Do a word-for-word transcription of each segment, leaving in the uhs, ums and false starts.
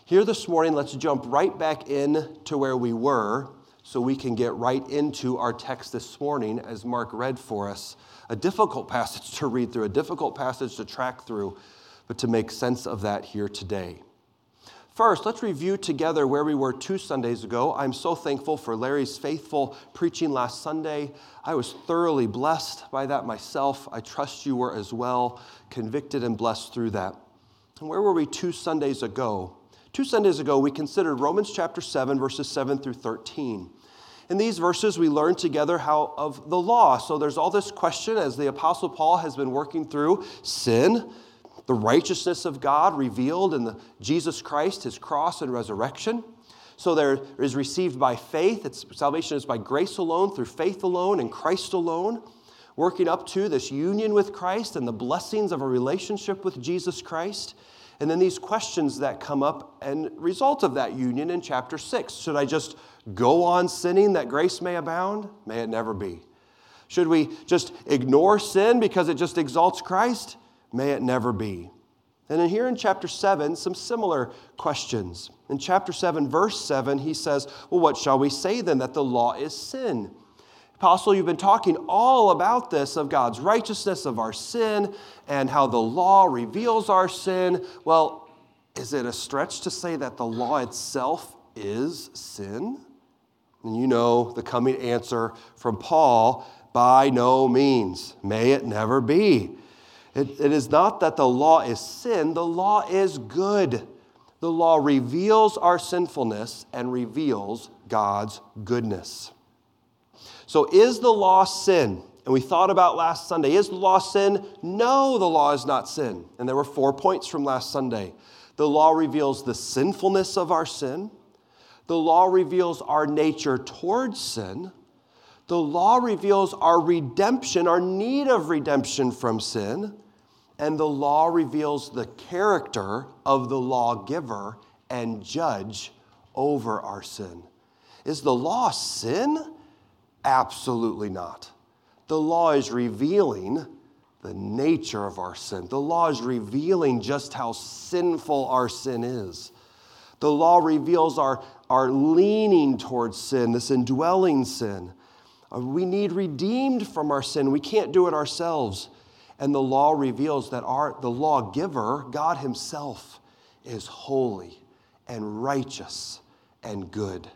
Here this morning, let's jump right back in to where we were so we can get right into our text this morning as Mark read for us. A difficult passage to read through, a difficult passage to track through, but to make sense of that here today. First, let's review together where we were two Sundays ago. I'm so thankful for Larry's faithful preaching last Sunday. I was thoroughly blessed by that myself. I trust you were as well, convicted and blessed through that. And where were we two Sundays ago? Two Sundays ago, we considered Romans chapter seven, verses seven through thirteen. In these verses, we learned together how of the law. So there's all this question as the Apostle Paul has been working through sin, the righteousness of God revealed in the Jesus Christ, his cross and resurrection. So there is received by faith. It's, salvation is by grace alone, through faith alone, and Christ alone, working up to this union with Christ and the blessings of a relationship with Jesus Christ. And then these questions that come up and result of that union in chapter six. Should I just go on sinning that grace may abound? May it never be. Should we just ignore sin because it just exalts Christ? May it never be. And then here in chapter seven, some similar questions. In chapter seven, verse seven, he says, well, what shall we say then? That the law is sin. Apostle, you've been talking all about this, of God's righteousness, of our sin, and how the law reveals our sin. Well, is it a stretch to say that the law itself is sin? And you know the coming answer from Paul, by no means. May it never be. It, it is not that the law is sin, the law is good. The law reveals our sinfulness and reveals God's goodness. So is the law sin? And we thought about last Sunday, is the law sin? No, the law is not sin. And there were four points from last Sunday. The law reveals the sinfulness of our sin. The law reveals our nature towards sin. The law reveals our redemption, our need of redemption from sin. And the law reveals the character of the lawgiver and judge over our sin. Is the law sin? Absolutely not. The law is revealing the nature of our sin. The law is revealing just how sinful our sin is. The law reveals our, our leaning towards sin, this indwelling sin. We need redeemed from our sin. We can't do it ourselves. And the law reveals that our the lawgiver, God himself, is holy and righteous and good.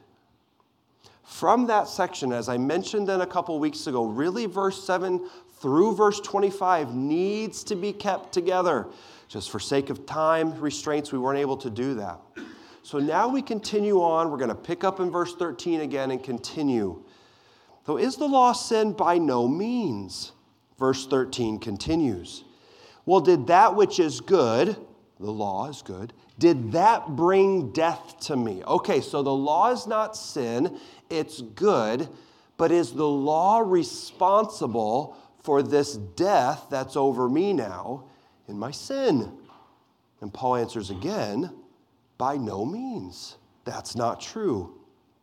From that section, as I mentioned then a couple weeks ago, really verse seven through verse twenty-five needs to be kept together. Just for sake of time restraints, we weren't able to do that. So now we continue on. We're going to pick up in verse thirteen again and continue. So is the law sin? By no means. Verse thirteen continues. Well, did that which is good, the law is good, did that bring death to me? Okay, so the law is not sin, it's good, but is the law responsible for this death that's over me now in my sin? And Paul answers again, by no means. That's not true.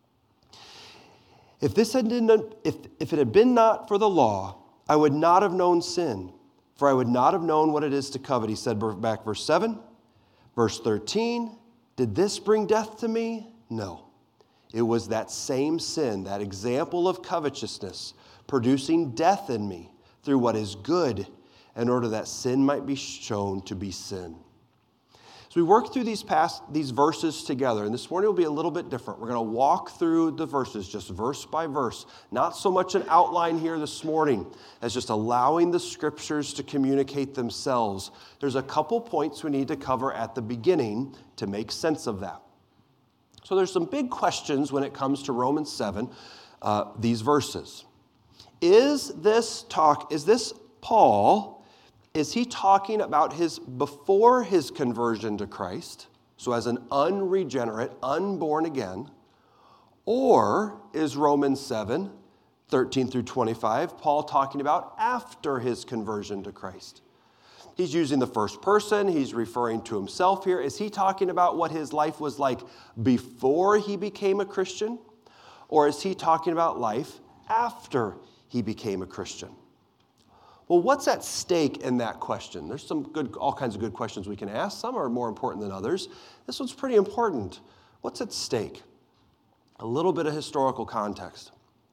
If this had been, if, if it had been not for the law, I would not have known sin, for I would not have known what it is to covet. He said back verse seven, verse thirteen, did this bring death to me? No. It was that same sin, that example of covetousness, producing death in me through what is good, in order that sin might be shown to be sin. So we work through these past these verses together, and this morning will be a little bit different. We're going to walk through the verses, just verse by verse. Not so much an outline here this morning as just allowing the scriptures to communicate themselves. There's a couple points we need to cover at the beginning to make sense of that. So there's some big questions when it comes to Romans seven, uh, these verses. Is this talk, is this Paul... Is he talking about his before his conversion to Christ, so as an unregenerate, unborn again, or is Romans seven, thirteen through twenty-five, Paul talking about after his conversion to Christ? He's using the first person, he's referring to himself here. Is he talking about what his life was like before he became a Christian, or is he talking about life after he became a Christian? Well, what's at stake in that question? There's some good, all kinds of good questions we can ask. Some are more important than others. This one's pretty important. What's at stake? A little bit of historical context.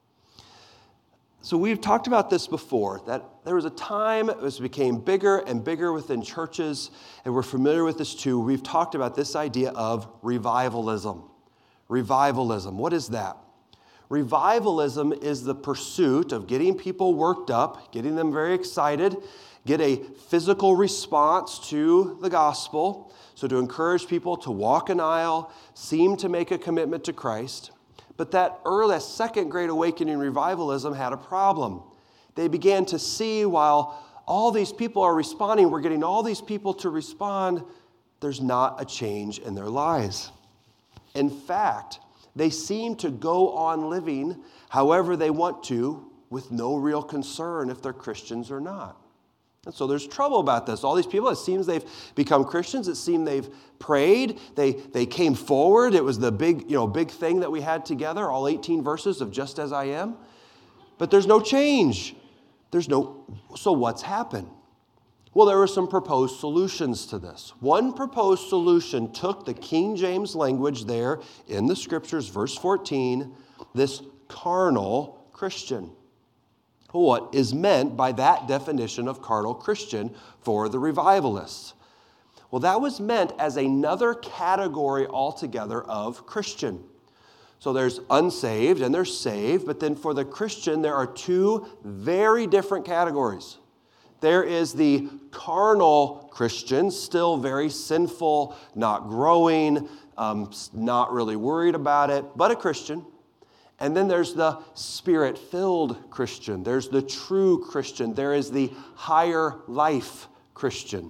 So we've talked about this before, that there was a time as it became bigger and bigger within churches, and we're familiar with this too. We've talked about this idea of revivalism. Revivalism, what is that? Revivalism is the pursuit of getting people worked up, getting them very excited, get a physical response to the gospel, so to encourage people to walk an aisle, seem to make a commitment to Christ. But that early, second Great Awakening revivalism had a problem. They began to see while all these people are responding, we're getting all these people to respond, there's not a change in their lives. In fact, they seem to go on living however they want to with no real concern if they're Christians or not. And so there's trouble about this. All these people, it seems they've become Christians. It seems they've prayed. They they came forward. It was the big, you know, big thing that we had together, all eighteen verses of Just As I Am. But there's no change. There's no, so what's happened? Well, there were some proposed solutions to this. One proposed solution took the King James language there in the scriptures, verse fourteen, this carnal Christian. What is meant by that definition of carnal Christian for the revivalists? Well, that was meant as another category altogether of Christian. So there's unsaved and there's saved, but then for the Christian, there are two very different categories. There is the carnal Christian, still very sinful, not growing, um, not really worried about it, but a Christian. And then there's the Spirit-filled Christian. There's the true Christian. There is the higher life Christian.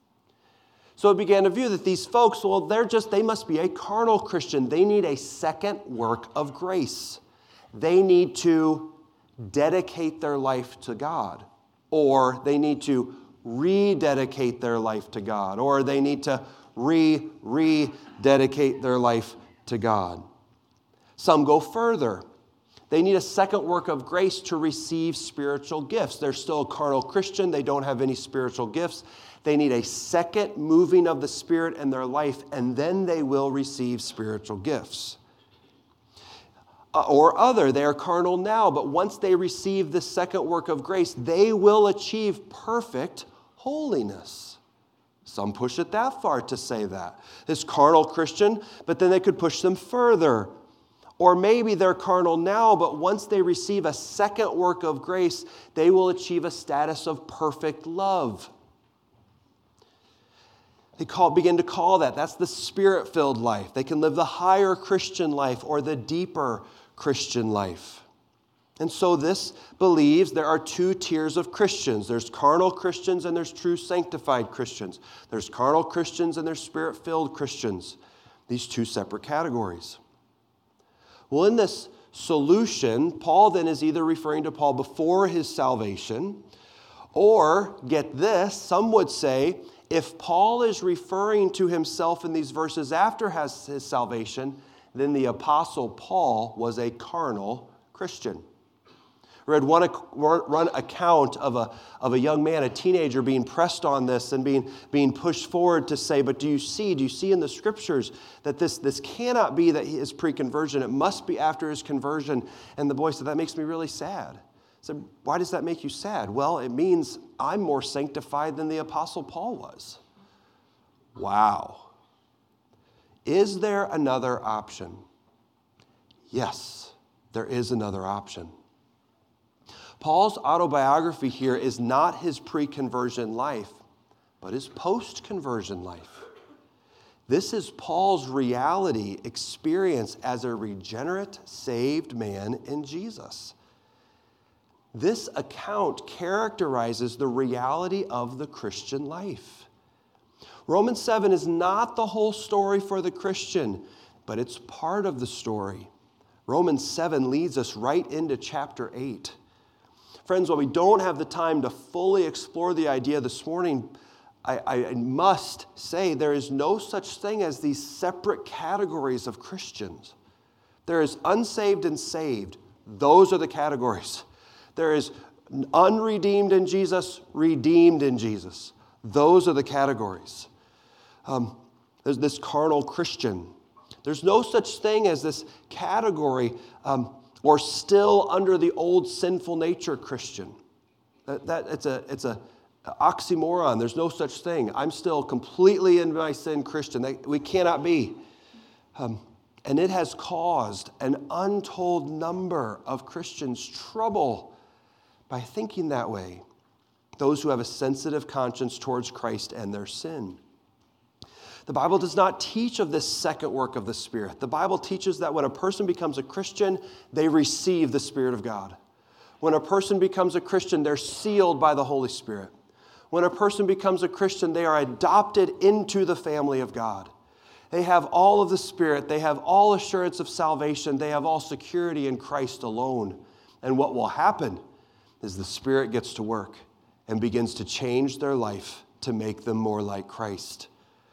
So it began to view that these folks, well, they're just, they must be a carnal Christian. They need a second work of grace. They need to dedicate their life to God. Or they need to rededicate their life to God. Or they need to re-rededicate their life to God. Some go further. They need a second work of grace to receive spiritual gifts. They're still a carnal Christian. They don't have any spiritual gifts. They need a second moving of the Spirit in their life, and then they will receive spiritual gifts. Uh, or other, they are carnal now, but once they receive this second work of grace, they will achieve perfect holiness. Some push it that far to say that. This carnal Christian, but then they could push them further. Or maybe they're carnal now, but once they receive a second work of grace, they will achieve a status of perfect love. They call, begin to call that. That's the Spirit-filled life. They can live the higher Christian life or the deeper Christian life. And so this believes there are two tiers of Christians. There's carnal Christians and there's true sanctified Christians. There's carnal Christians and there's Spirit-filled Christians. These two separate categories. Well, in this solution, Paul then is either referring to Paul before his salvation, or, get this, some would say, if Paul is referring to himself in these verses after his salvation, then the Apostle Paul was a carnal Christian. I read one, one account of a, of a young man, a teenager, being pressed on this and being, being pushed forward to say, but do you see, do you see in the scriptures that this, this cannot be that he is pre-conversion, it must be after his conversion. And the boy said, that makes me really sad. I said, why does that make you sad? Well, it means I'm more sanctified than the Apostle Paul was. Wow. Is there another option? Yes, there is another option. Paul's autobiography here is not his pre-conversion life, but his post-conversion life. This is Paul's reality experience as a regenerate, saved man in Jesus. This account characterizes the reality of the Christian life. Romans seven is not the whole story for the Christian, but it's part of the story. Romans seven leads us right into chapter eight. Friends, while we don't have the time to fully explore the idea this morning, I, I must say there is no such thing as these separate categories of Christians. There is unsaved and saved. Those are the categories. There is unredeemed in Jesus, redeemed in Jesus. Those are the categories. Um, there's this carnal Christian. There's no such thing as this category um, or still under the old sinful nature Christian. That, that it's a it's a oxymoron. There's no such thing. I'm still completely in my sin Christian. That, we cannot be. Um, and it has caused an untold number of Christians trouble by thinking that way. Those who have a sensitive conscience towards Christ and their sin. The Bible does not teach of this second work of the Spirit. The Bible teaches that when a person becomes a Christian, they receive the Spirit of God. When a person becomes a Christian, they're sealed by the Holy Spirit. When a person becomes a Christian, they are adopted into the family of God. They have all of the Spirit. They have all assurance of salvation. They have all security in Christ alone. And what will happen is the Spirit gets to work and begins to change their life to make them more like Christ.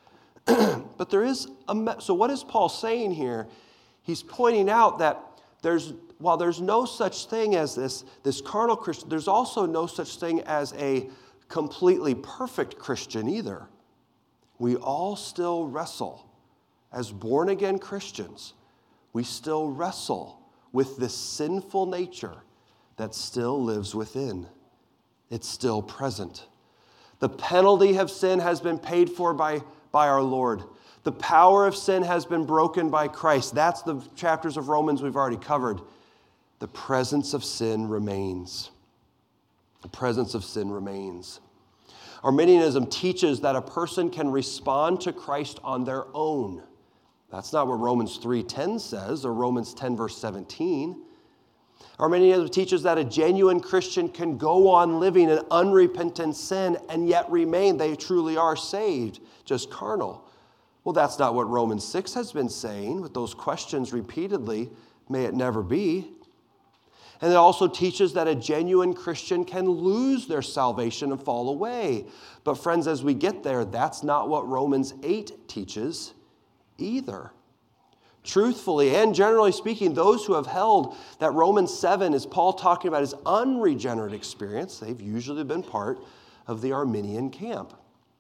But there is a, me- so what is Paul saying here? He's pointing out that there's, while there's no such thing as this, this carnal Christian, there's also no such thing as a completely perfect Christian either. We all still wrestle. As born-again Christians, we still wrestle with this sinful nature that still lives within. It's still present. The penalty of sin has been paid for by, by our Lord. The power of sin has been broken by Christ. That's the chapters of Romans we've already covered. The presence of sin remains. The presence of sin remains. Arminianism teaches that a person can respond to Christ on their own. That's not what Romans three ten says, or Romans ten, verse seventeen. Arminianism teaches that a genuine Christian can go on living in unrepentant sin and yet remain. They truly are saved, just carnal. Well, that's not what Romans six has been saying with those questions repeatedly. May it never be. And it also teaches that a genuine Christian can lose their salvation and fall away. But friends, as we get there, that's not what Romans eight teaches either. Truthfully and generally speaking, those who have held that Romans seven is Paul talking about his unregenerate experience, they've usually been part of the Arminian camp.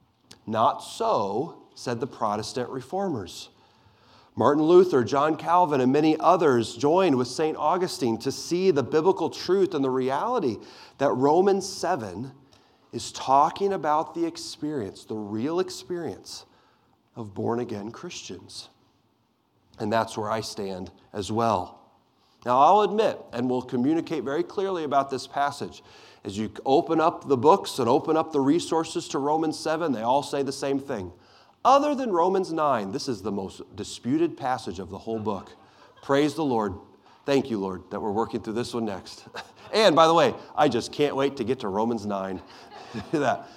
Not so, said the Protestant reformers. Martin Luther, John Calvin, and many others joined with Saint Augustine to see the biblical truth and the reality that Romans seven is talking about the experience, the real experience of born-again Christians. And that's where I stand as well. Now, I'll admit, and we'll communicate very clearly about this passage, as you open up the books and open up the resources to Romans seven, they all say the same thing. Other than Romans nine, this is the most disputed passage of the whole book. Praise the Lord. Thank you, Lord, that we're working through this one next. And by the way, I just can't wait to get to Romans nine. that.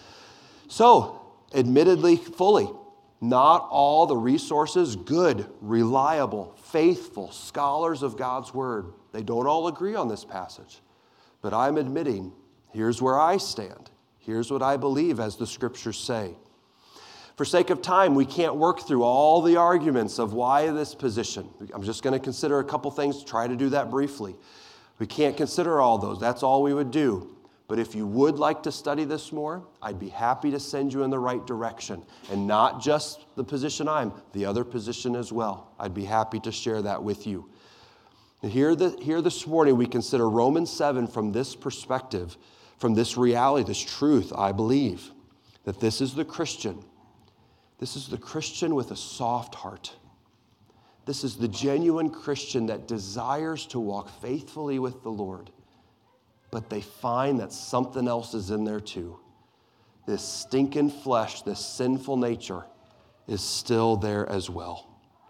So, admittedly, fully, not all the resources, good, reliable, faithful scholars of God's word, they don't all agree on this passage. But I'm admitting, here's where I stand. Here's what I believe as the scriptures say. For sake of time, we can't work through all the arguments of why this position. I'm just going to consider a couple things, try to do that briefly. We can't consider all those. That's all we would do. But if you would like to study this more, I'd be happy to send you in the right direction. And not just the position I'm, the other position as well. I'd be happy to share that with you. And here, the, here this morning, we consider Romans seven from this perspective, from this reality, this truth, I believe, that this is the Christian. This is the Christian with a soft heart. This is the genuine Christian that desires to walk faithfully with the Lord. But they find that something else is in there too. This stinking flesh, this sinful nature is still there as well.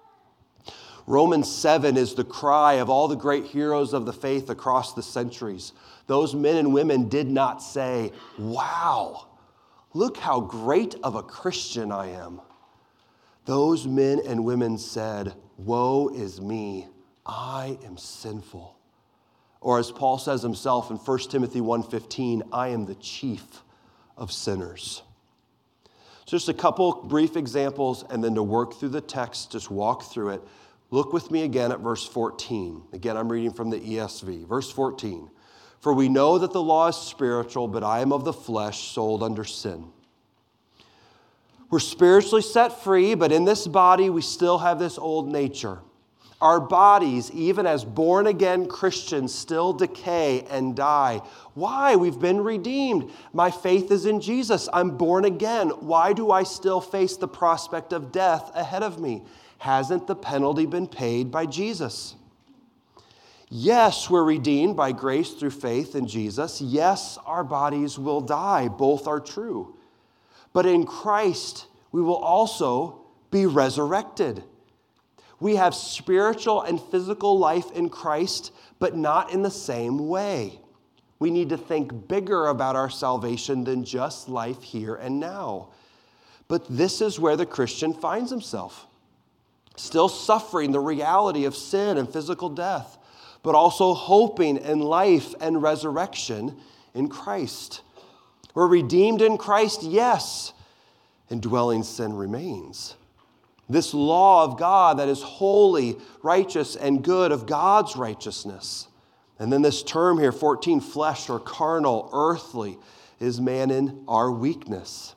Romans seven is the cry of all the great heroes of the faith across the centuries. Those men and women did not say, wow, look how great of a Christian I am. Those men and women said, woe is me, I am sinful. Or as Paul says himself in First Timothy one fifteen, I am the chief of sinners. So just a couple brief examples, and then to work through the text, just walk through it. Look with me again at verse fourteen. Again, I'm reading from the E S V. Verse fourteen. For we know that the law is spiritual, but I am of the flesh, sold under sin. We're spiritually set free, but in this body we still have this old nature. Our bodies, even as born-again Christians, still decay and die. Why? We've been redeemed. My faith is in Jesus. I'm born again. Why do I still face the prospect of death ahead of me? Hasn't the penalty been paid by Jesus? Yes, we're redeemed by grace through faith in Jesus. Yes, our bodies will die. Both are true. But in Christ, we will also be resurrected. We have spiritual and physical life in Christ, but not in the same way. We need to think bigger about our salvation than just life here and now. But this is where the Christian finds himself, still suffering the reality of sin and physical death, but also hoping in life and resurrection in Christ. We're redeemed in Christ, yes, indwelling sin remains. This law of God that is holy, righteous, and good, of God's righteousness. And then this term here, fourteen, flesh or carnal, earthly, is man in our weakness.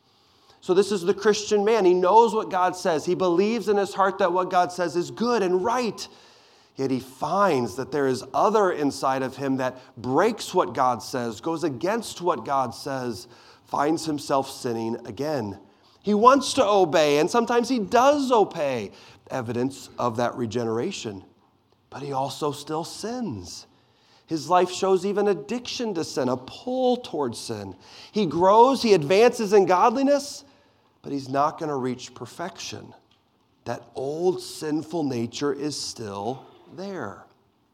So this is the Christian man. He knows what God says. He believes in his heart that what God says is good and right. Yet he finds that there is other inside of him that breaks what God says, goes against what God says, finds himself sinning again. He wants to obey, and sometimes he does obey, evidence of that regeneration. But he also still sins. His life shows even addiction to sin, a pull towards sin. He grows, he advances in godliness, but he's not going to reach perfection. That old sinful nature is still there.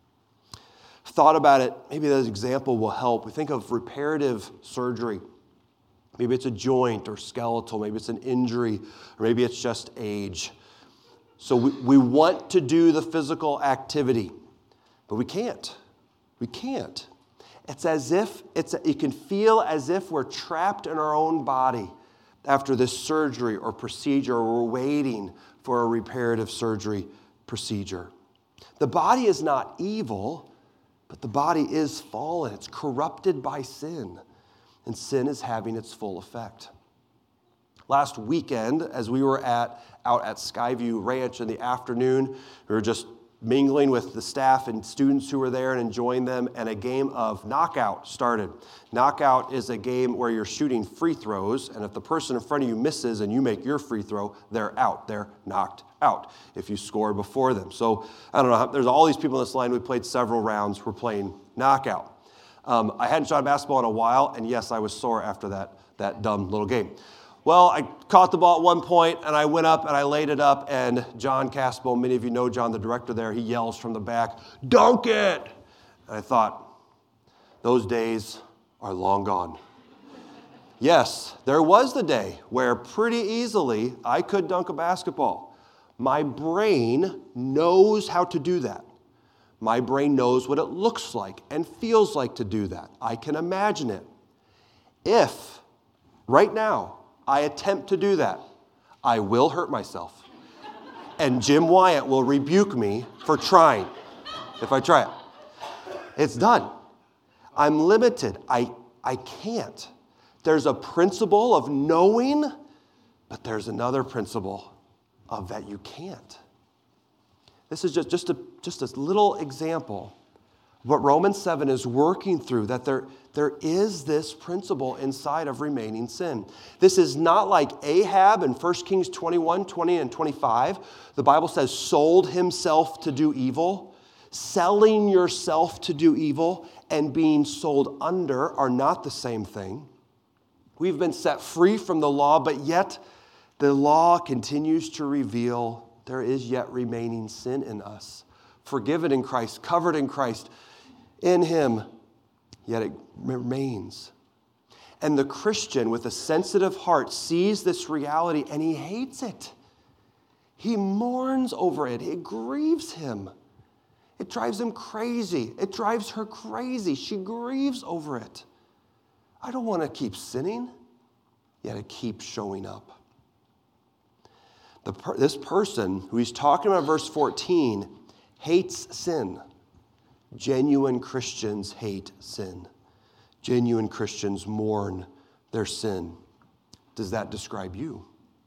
Thought about it, maybe this example will help. We think of reparative surgery. Maybe it's a joint or skeletal, maybe it's an injury, or maybe it's just age. So we, we want to do the physical activity, but we can't. We can't. It's as if, it's you can feel as if we're trapped in our own body after this surgery or procedure, or we're waiting for a reparative surgery procedure. The body is not evil, but the body is fallen. It's corrupted by sin. And sin is having its full effect. Last weekend, as we were at out at Skyview Ranch in the afternoon, we were just mingling with the staff and students who were there and enjoying them, and a game of knockout started. Knockout is a game where you're shooting free throws, and if the person in front of you misses and you make your free throw, they're out. They're knocked out if you score before them. So, I don't know, there's all these people in this line. We played several rounds. We're playing knockout. Um, I hadn't shot a basketball in a while, and yes, I was sore after that, that dumb little game. Well, I caught the ball at one point, and I went up, and I laid it up, and John Caspo, many of you know John, the director there, he yells from the back, "Dunk it!" And I thought, those days are long gone. Yes, there was the day where pretty easily I could dunk a basketball. My brain knows how to do that. My brain knows what it looks like and feels like to do that. I can imagine it. If, right now, I attempt to do that, I will hurt myself. And Jim Wyatt will rebuke me for trying, if I try it. It's done. I'm limited. I, I can't. There's a principle of knowing, but there's another principle of that you can't. This is just, just, a, just a little example of what Romans seven is working through, that there, there is this principle inside of remaining sin. This is not like Ahab in First Kings twenty-one, twenty, and twenty-five. The Bible says, sold himself to do evil. Selling yourself to do evil and being sold under are not the same thing. We've been set free from the law, but yet the law continues to reveal there is yet remaining sin in us. Forgiven in Christ, covered in Christ, in Him, yet it remains. And the Christian with a sensitive heart sees this reality and he hates it. He mourns over it. It grieves him. It drives him crazy. It drives her crazy. She grieves over it. I don't want to keep sinning, yet it keeps showing up. The per- this person who he's talking about, verse fourteen, hates sin. Genuine Christians hate sin. Genuine Christians mourn their sin. Does that describe you?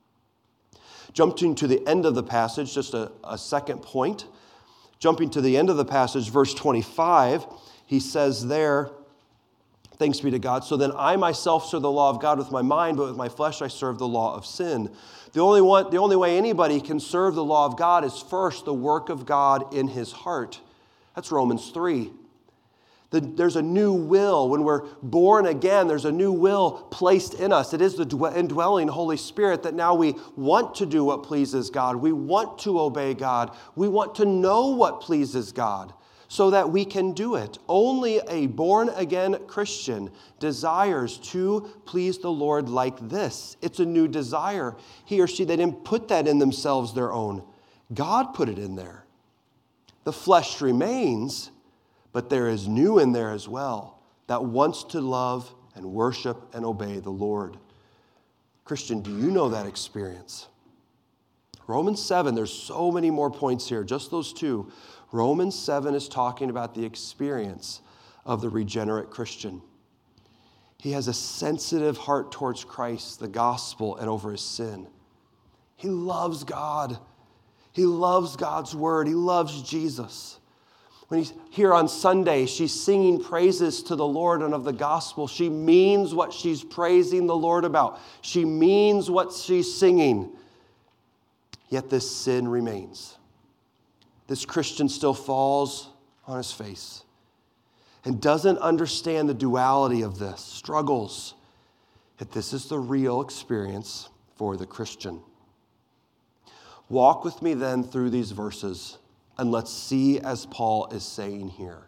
Jumping to the end of the passage, just a, a second point. Jumping to the end of the passage, verse twenty-five, he says there, thanks be to God, so then I myself serve the law of God with my mind, but with my flesh I serve the law of sin. The only one, the only way anybody can serve the law of God is first the work of God in his heart. That's Romans three. The, there's a new will. When we're born again, there's a new will placed in us. It is the indwelling Holy Spirit that now we want to do what pleases God. We want to obey God. We want to know what pleases God so that we can do it. Only a born-again Christian desires to please the Lord like this. It's a new desire. He or she, they didn't put that in themselves their own. God put it in there. The flesh remains, but there is new in there as well that wants to love and worship and obey the Lord. Christian, do you know that experience? Romans seven, there's so many more points here, just those two. Romans seven is talking about the experience of the regenerate Christian. He has a sensitive heart towards Christ, the gospel, and over his sin. He loves God. He loves God's word. He loves Jesus. When he's here on Sunday, she's singing praises to the Lord and of the gospel. She means what she's praising the Lord about. She means what she's singing. Yet this sin remains. This Christian still falls on his face and doesn't understand the duality of this, struggles. Yet this is the real experience for the Christian. Walk with me then through these verses, and let's see as Paul is saying here.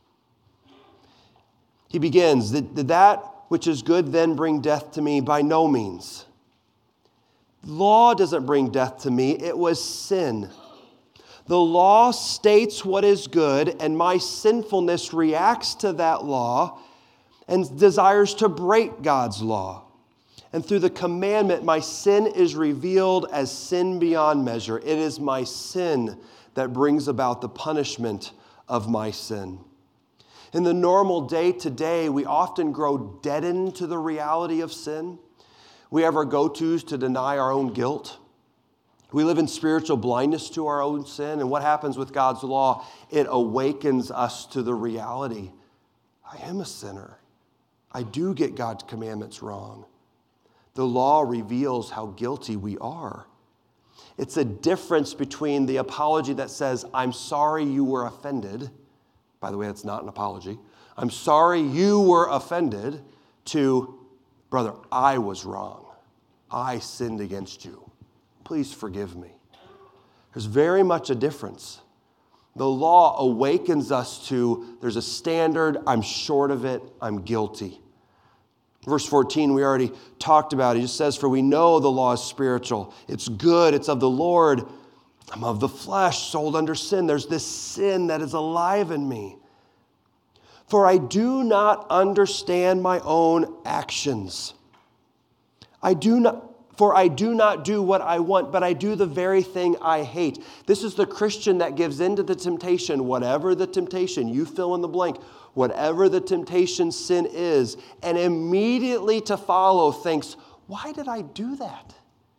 He begins, did, did that which is good then bring death to me? By no means. Law doesn't bring death to me, it was sin. The law states what is good, and my sinfulness reacts to that law and desires to break God's law. And through the commandment, my sin is revealed as sin beyond measure. It is my sin that brings about the punishment of my sin. In the normal day-to-day, we often grow deadened to the reality of sin. We have our go-tos to deny our own guilt. We live in spiritual blindness to our own sin. And what happens with God's law? It awakens us to the reality. I am a sinner. I do get God's commandments wrong. The law reveals how guilty we are. It's a difference between the apology that says, I'm sorry you were offended. By the way, that's not an apology. I'm sorry you were offended, to, brother, I was wrong. I sinned against you. Please forgive me. There's very much a difference. The law awakens us to, there's a standard, I'm short of it, I'm guilty. Verse fourteen, we already talked about it. It just says, for we know the law is spiritual. It's good. It's of the Lord. I'm of the flesh, sold under sin. There's this sin that is alive in me. For I do not understand my own actions. I do not, for I do not do what I want, but I do the very thing I hate. This is the Christian that gives in to the temptation, whatever the temptation, you fill in the blank, whatever the temptation sin is, and immediately to follow thinks, why did I do that?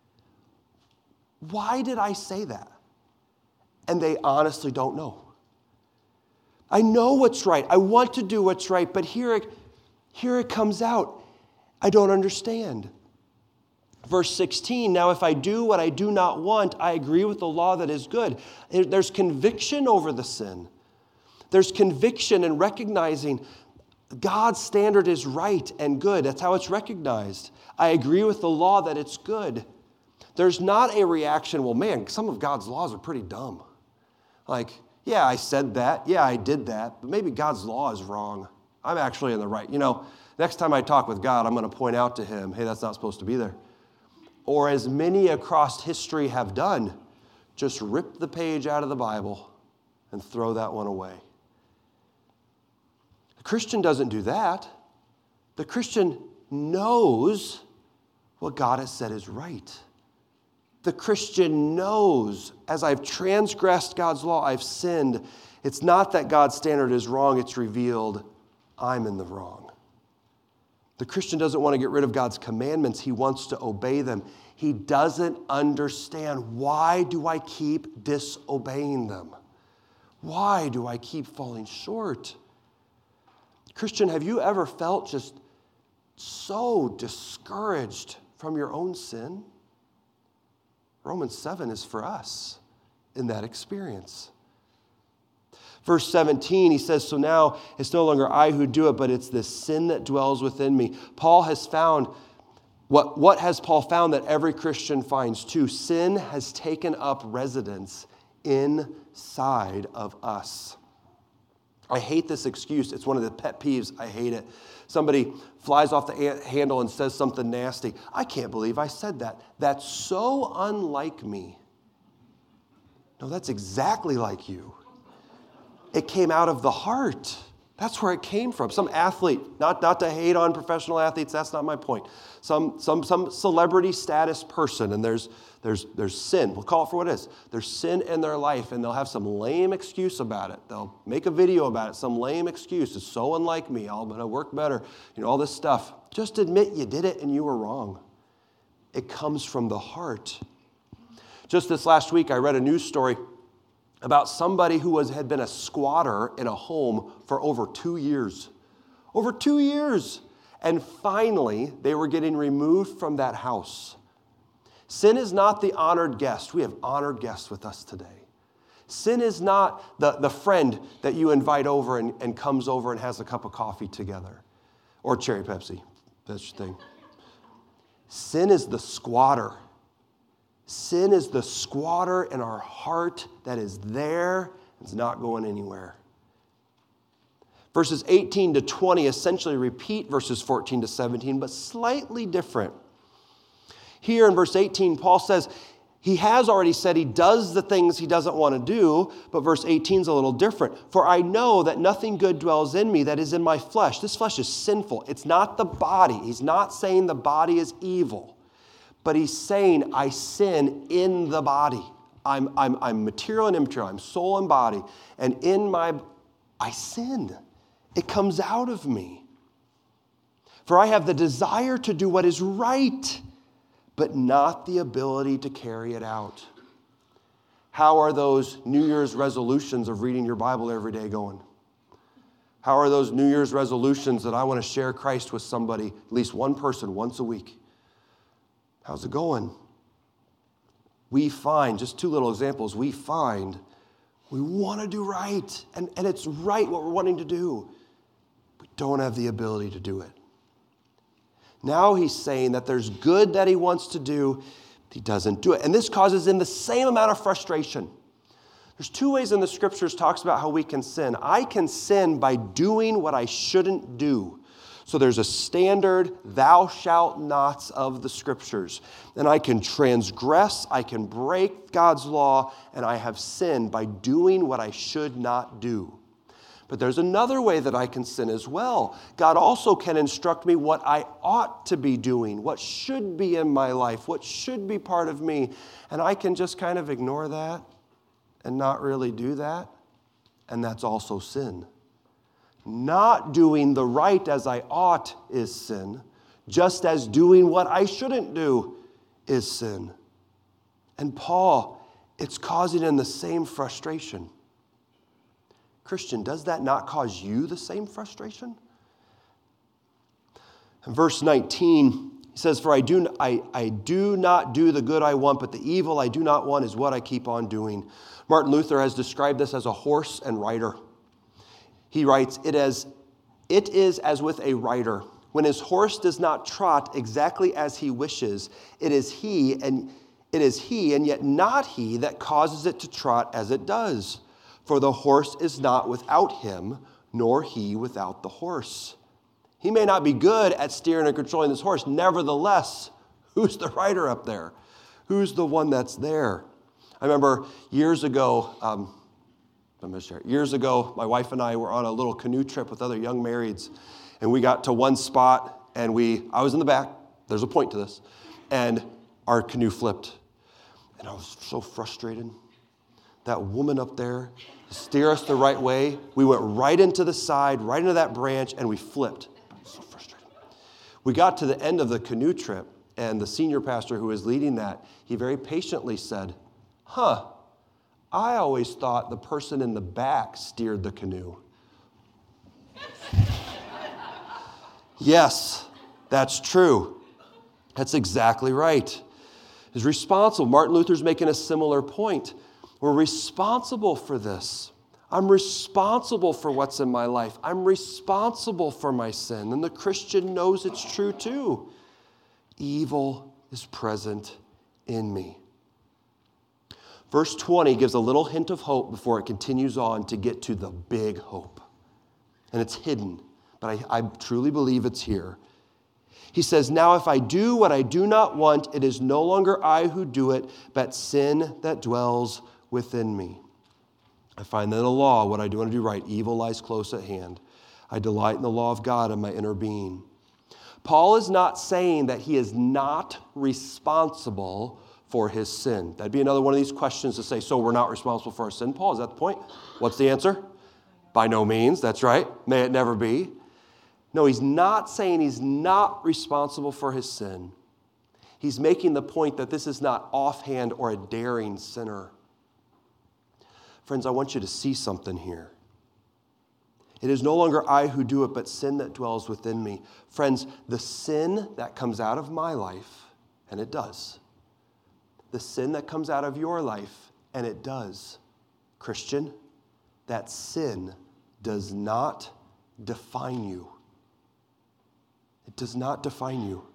Why did I say that? And they honestly don't know. I know what's right. I want to do what's right, but here it, here it comes out. I don't understand. Verse sixteen, now if I do what I do not want, I agree with the law that is good. There's conviction over the sin. There's conviction in recognizing God's standard is right and good. That's how it's recognized. I agree with the law that it's good. There's not a reaction, well, man, some of God's laws are pretty dumb. Like, yeah, I said that. Yeah, I did that. But maybe God's law is wrong. I'm actually in the right. You know, next time I talk with God, I'm going to point out to him, hey, that's not supposed to be there. Or as many across history have done, just rip the page out of the Bible and throw that one away. The Christian doesn't do that. The Christian knows what God has said is right. The Christian knows, as I've transgressed God's law, I've sinned. It's not that God's standard is wrong, it's revealed I'm in the wrong. The Christian doesn't want to get rid of God's commandments, he wants to obey them. He doesn't understand, why do I keep disobeying them? Why do I keep falling short? Christian, have you ever felt just so discouraged from your own sin? Romans seven is for us in that experience. Verse seventeen, he says, so now it's no longer I who do it, but it's the sin that dwells within me. Paul has found, what, what has Paul found that every Christian finds too? Sin has taken up residence inside of us. I hate this excuse. It's one of the pet peeves. I hate it. Somebody flies off the handle and says something nasty. I can't believe I said that. That's so unlike me. No, that's exactly like you. It came out of the heart. That's where it came from. Some athlete, not, not to hate on professional athletes, that's not my point. Some, some, some celebrity status person, and there's, there's, there's sin. We'll call it for what it is. There's sin in their life, and they'll have some lame excuse about it. They'll make a video about it, some lame excuse. It's so unlike me. I'm going to work better. You know, all this stuff. Just admit you did it and you were wrong. It comes from the heart. Just this last week, I read a news story about somebody who was, had been a squatter in a home for over two years. Over two years. And finally, they were getting removed from that house. Sin is not the honored guest. We have honored guests with us today. Sin is not the, the friend that you invite over and, and comes over and has a cup of coffee together. Or cherry Pepsi. That's your thing. Sin is the squatter. Sin is the squatter in our heart that is there. It's not going anywhere. Verses eighteen to twenty essentially repeat verses fourteen to seventeen, but slightly different. Here in verse eighteen, Paul says he has already said he does the things he doesn't want to do, but verse eighteen is a little different. For I know that nothing good dwells in me, that is in my flesh. This flesh is sinful. It's not the body. He's not saying the body is evil. But he's saying, I sin in the body. I'm, I'm, I'm material and immaterial. I'm soul and body. And in my, I sin. It comes out of me. For I have the desire to do what is right, but not the ability to carry it out. How are those New Year's resolutions of reading your Bible every day going? How are those New Year's resolutions that I want to share Christ with somebody, at least one person, once a week? How's it going? We find, just two little examples, we find we want to do right, and, and it's right what we're wanting to do. We don't have the ability to do it. Now he's saying that there's good that he wants to do, he doesn't do it. And this causes him the same amount of frustration. There's two ways in the scriptures talks about how we can sin. I can sin by doing what I shouldn't do. So there's a standard thou shalt nots of the scriptures. And I can transgress, I can break God's law, and I have sinned by doing what I should not do. But there's another way that I can sin as well. God also can instruct me what I ought to be doing, what should be in my life, what should be part of me. And I can just kind of ignore that and not really do that. And that's also sin. Not doing the right as I ought is sin, just as doing what I shouldn't do is sin. And Paul, it's causing him the same frustration. Christian, does that not cause you the same frustration? In verse nineteen, he says, For I do, I, I do not do the good I want, but the evil I do not want is what I keep on doing. Martin Luther has described this as a horse and rider. He writes, it is, it is as with a rider. When his horse does not trot exactly as he wishes, it is he and it is he and yet not he that causes it to trot as it does. For the horse is not without him, nor he without the horse. He may not be good at steering and controlling this horse. Nevertheless, who's the rider up there? Who's the one that's there? I remember years ago, um, I'm going to share. Years ago, my wife and I were on a little canoe trip with other young marrieds, and we got to one spot, and we, I was in the back, there's a point to this, and our canoe flipped, and I was so frustrated. that woman up there to steer us the right way. We went right into the side, right into that branch, and we flipped. So frustrating. We got to the end of the canoe trip, and the senior pastor who was leading that, he very patiently said, huh, I always thought the person in the back steered the canoe. Yes, that's true. That's exactly right. Is responsible. Martin Luther's making a similar point. We're responsible for this. I'm responsible for what's in my life. I'm responsible for my sin. And the Christian knows it's true too. Evil is present in me. Verse twenty gives a little hint of hope before it continues on to get to the big hope. And it's hidden, but I, I truly believe it's here. He says, now if I do what I do not want, it is no longer I who do it, but sin that dwells within me. I find that in the law, what I do want to do right, evil lies close at hand. I delight in the law of God in my inner being. Paul is not saying that he is not responsible for his sin. That'd be another one of these questions to say, so we're not responsible for our sin, Paul? Is that the point? What's the answer? By no means, that's right. May it never be. No, he's not saying he's not responsible for his sin. He's making the point that this is not offhand or a daring sinner. Friends, I want you to see something here. It is no longer I who do it, but sin that dwells within me. Friends, the sin that comes out of my life, and it does. The sin that comes out of your life, and it does. Christian, that sin does not define you. It does not define you.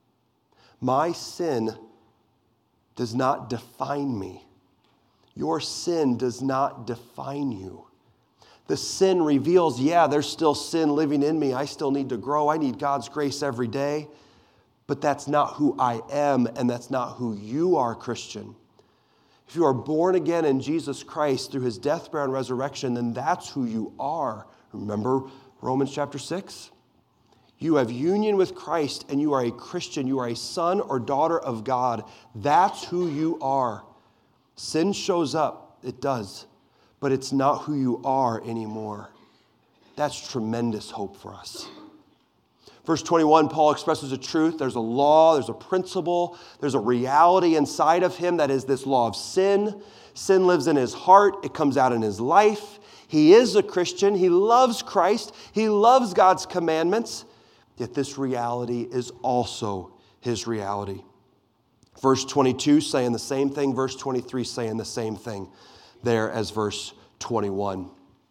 My sin does not define me. Your sin does not define you. The sin reveals, yeah, there's still sin living in me. I still need to grow. I need God's grace every day. But that's not who I am, and that's not who you are, Christian. If you are born again in Jesus Christ through his death, burial, and resurrection, then that's who you are. Remember Romans chapter six? You have union with Christ, and you are a Christian. You are a son or daughter of God. That's who you are. Sin shows up. It does. But it's not who you are anymore. That's tremendous hope for us. Verse twenty-one, Paul expresses a truth. There's a law, there's a principle, there's a reality inside of him that is this law of sin. Sin lives in his heart. It comes out in his life. He is a Christian. He loves Christ. He loves God's commandments. Yet this reality is also his reality. Verse twenty-two saying the same thing. Verse twenty-three saying the same thing there as verse twenty-one.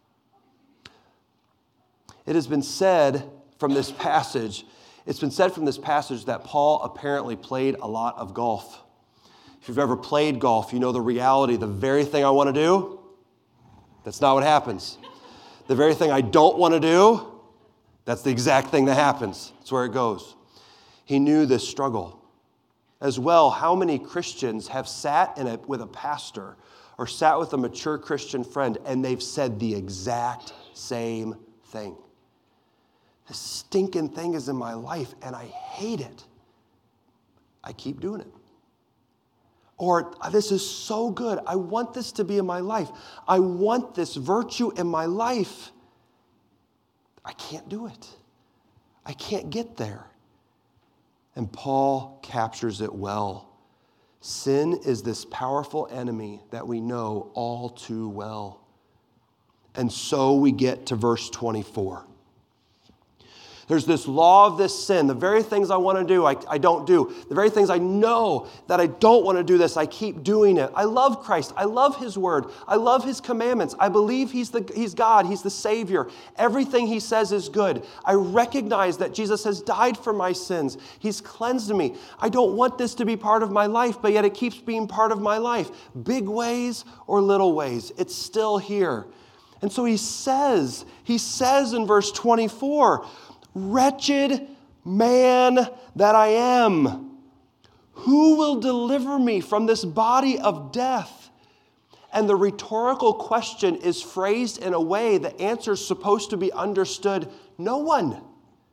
It has been said from this passage, it's been said from this passage that Paul apparently played a lot of golf. If you've ever played golf, you know the reality, the very thing I want to do, that's not what happens. The very thing I don't want to do, that's the exact thing that happens. That's where it goes. He knew this struggle. As well, how many Christians have sat in a, with a pastor or sat with a mature Christian friend and they've said the exact same thing? This stinking thing is in my life and I hate it. I keep doing it. Or this is so good. I want this to be in my life. I want this virtue in my life. I can't do it. I can't get there. And Paul captures it well. Sin is this powerful enemy that we know all too well. And so we get to verse twenty-four. There's this law of this sin. The very things I want to do, I, I don't do. The very things I know that I don't want to do this, I keep doing it. I love Christ. I love his word. I love his commandments. I believe he's, the, he's God. He's the Savior. Everything he says is good. I recognize that Jesus has died for my sins. He's cleansed me. I don't want this to be part of my life, but yet it keeps being part of my life. Big ways or little ways, it's still here. And so he says, he says in verse twenty-four, wretched man that I am, who will deliver me from this body of death? And the rhetorical question is phrased in a way the answer is supposed to be understood. No one.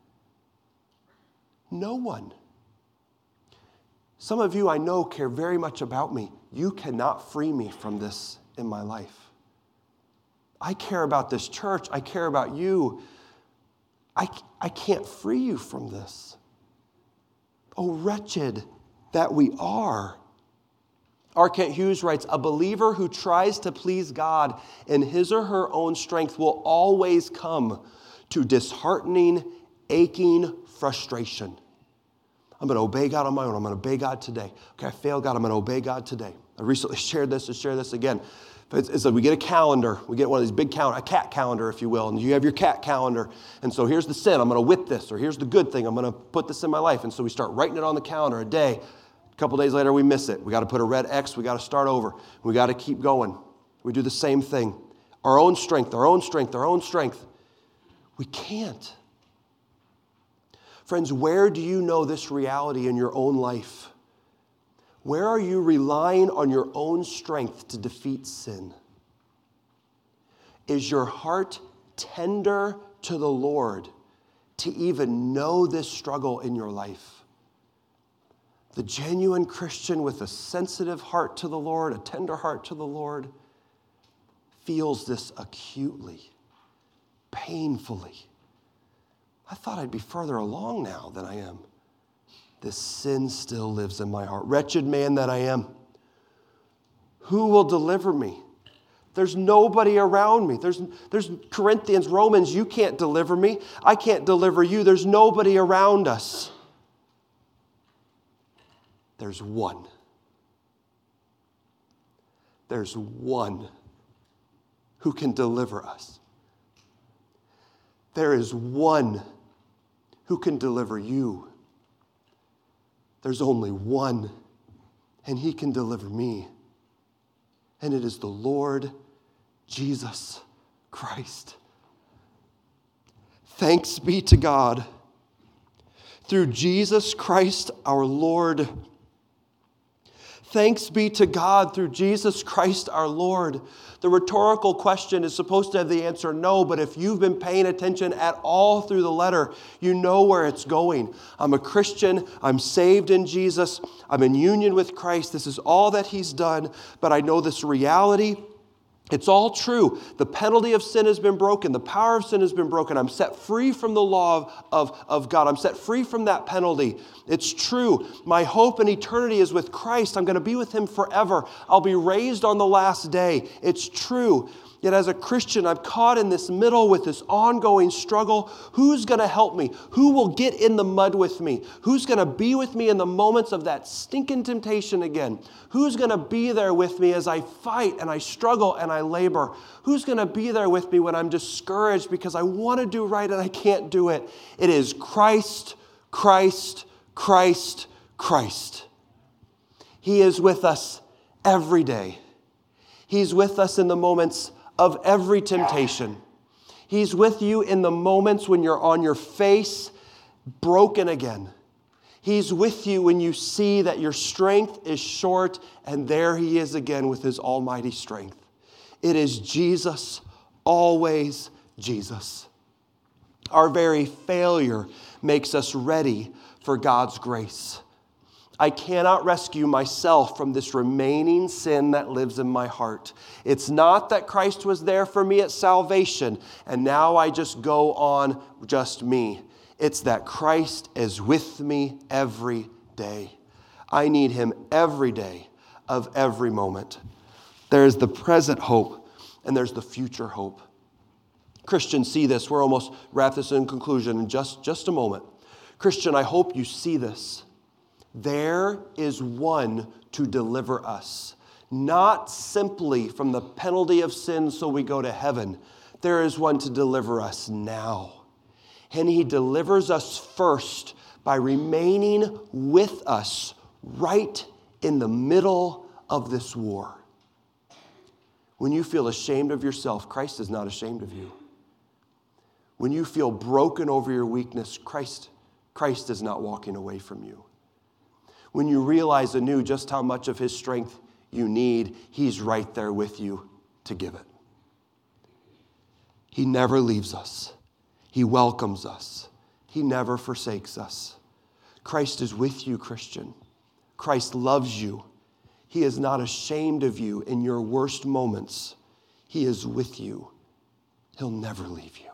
No one. Some of you I know care very much about me. You cannot free me from this in my life. I care about this church. I care about you. I, I can't free you from this. Oh, wretched that we are. R. Kent Hughes writes, a believer who tries to please God in his or her own strength will always come to disheartening, aching frustration. I'm going to obey God on my own. I'm going to obey God today. Okay, I failed God. I'm going to obey God today. I recently shared this. I'll share this again. It's, it's like we get a calendar. We get one of these big calendar, a cat calendar, if you will. And you have your cat calendar. And so here's the sin. I'm going to whip this. Or here's the good thing. I'm going to put this in my life. And so we start writing it on the calendar a day. A couple days later, we miss it. We got to put a red X. We got to start over. We got to keep going. We do the same thing. Our own strength, our own strength, our own strength. We can't. Friends, where do you know this reality in your own life? Where are you relying on your own strength to defeat sin? Is your heart tender to the Lord to even know this struggle in your life? The genuine Christian with a sensitive heart to the Lord, a tender heart to the Lord, feels this acutely, painfully. I thought I'd be further along now than I am. This sin still lives in my heart. Wretched man that I am. Who will deliver me? There's nobody around me. There's, there's Corinthians, Romans, you can't deliver me. I can't deliver you. There's nobody around us. There's one. There's one who can deliver us. There is one who can deliver you. There's only one, and he can deliver me. And it is the Lord Jesus Christ. Thanks be to God. Through Jesus Christ our Lord. Thanks be to God through Jesus Christ our Lord. The rhetorical question is supposed to have the answer no, but if you've been paying attention at all through the letter, you know where it's going. I'm a Christian. I'm saved in Jesus. I'm in union with Christ. This is all that he's done, but I know this reality. It's all true. The penalty of sin has been broken. The power of sin has been broken. I'm set free from the law of, of, of God. I'm set free from that penalty. It's true. My hope in eternity is with Christ. I'm going to be with him forever. I'll be raised on the last day. It's true. Yet as a Christian, I'm caught in this middle with this ongoing struggle. Who's going to help me? Who will get in the mud with me? Who's going to be with me in the moments of that stinking temptation again? Who's going to be there with me as I fight and I struggle and I labor? Who's going to be there with me when I'm discouraged because I want to do right and I can't do it? It is Christ, Christ, Christ, Christ. He is with us every day. He's with us in the moments of every temptation. He's with you in the moments when you're on your face, broken again. He's with you when you see that your strength is short, and there he is again with his almighty strength. It is Jesus, always Jesus. Our very failure makes us ready for God's grace. I cannot rescue myself from this remaining sin that lives in my heart. It's not that Christ was there for me at salvation, and now I just go on just me. It's that Christ is with me every day. I need him every day of every moment. There's the present hope, and there's the future hope. Christians see this. We're almost wrap this in conclusion in just, just a moment. Christian, I hope you see this. There is one to deliver us, not simply from the penalty of sin so we go to heaven. There is one to deliver us now. And he delivers us first by remaining with us right in the middle of this war. When you feel ashamed of yourself, Christ is not ashamed of you. When you feel broken over your weakness, Christ, Christ is not walking away from you. When you realize anew just how much of his strength you need, he's right there with you to give it. He never leaves us. He welcomes us. He never forsakes us. Christ is with you, Christian. Christ loves you. He is not ashamed of you in your worst moments. He is with you. He'll never leave you.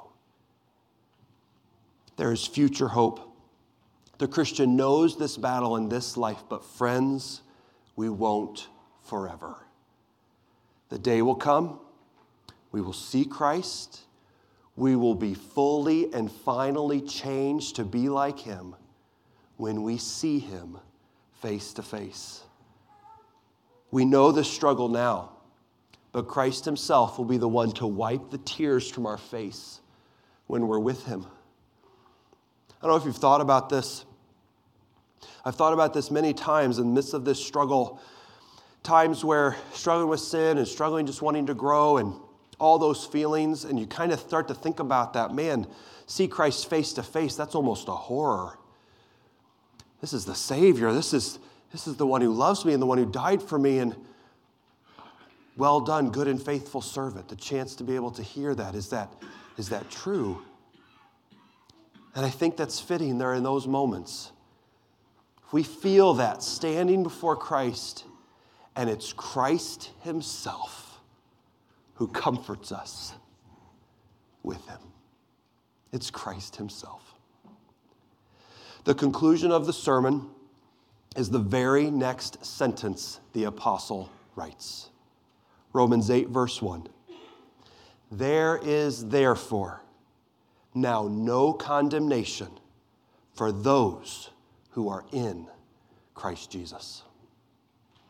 There is future hope. The Christian knows this battle in this life, but friends, we won't forever. The day will come. We will see Christ. We will be fully and finally changed to be like him when we see him face to face. We know the struggle now, but Christ himself will be the one to wipe the tears from our face when we're with him. I don't know if you've thought about this. I've thought about this many times in the midst of this struggle, times where struggling with sin and struggling just wanting to grow and all those feelings, and you kind of start to think about that. Man, see Christ face to face, that's almost a horror. This is the Savior. This is, this is the one who loves me and the one who died for me, and well done, good and faithful servant. The chance to be able to hear that, is that, is that true? And I think that's fitting there in those moments. If we feel that standing before Christ, and it's Christ himself who comforts us with him. It's Christ himself. The conclusion of the sermon is the very next sentence the apostle writes. Romans eight, verse one. There is therefore now no condemnation for those who are in Christ Jesus.